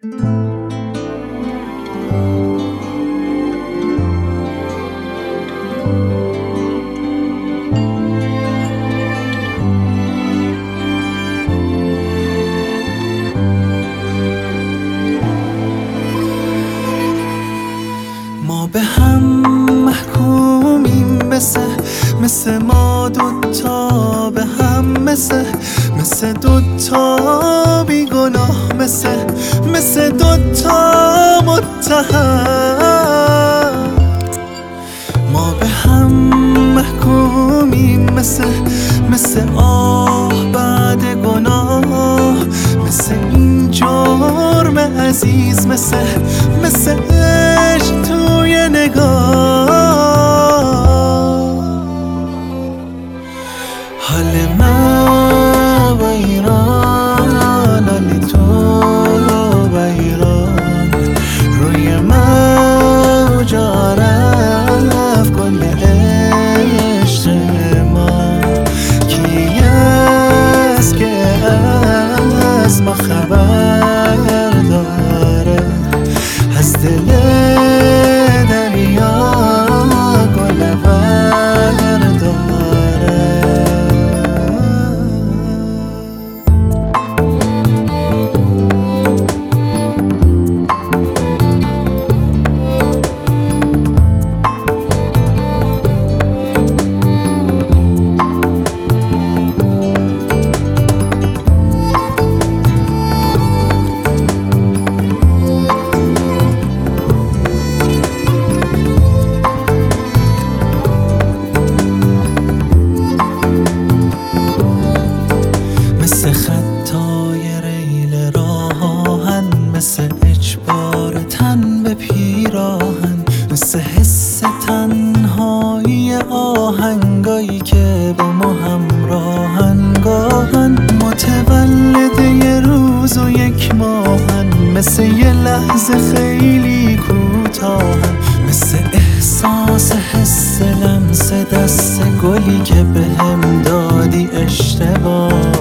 ما به هم محکومیم مثل ما دوتا به هم مثل دوتا بیگناه مثل دوتا متهم. ما به هم محکومیم مثل آه بعد گناه، مثل این جرم عزیز مثل عشق توی نگاه. حال ما با ایران، حال تو با ایران، روی ما جا رفت کل عشق ما. کی است که از ما خبر داره، از دل دریا گل برداره. مثل خطای ریل راهن، مثل اجبار تن به پیراهن، مثل حس تنهایی آهنگایی که با ما همراهن. گاهن متولد یه روز و یک ماهن، مثل یه لحظه خیلی کوتاهن، مثل احساس حس لمس دست گلی که بهم دادی اشتباه.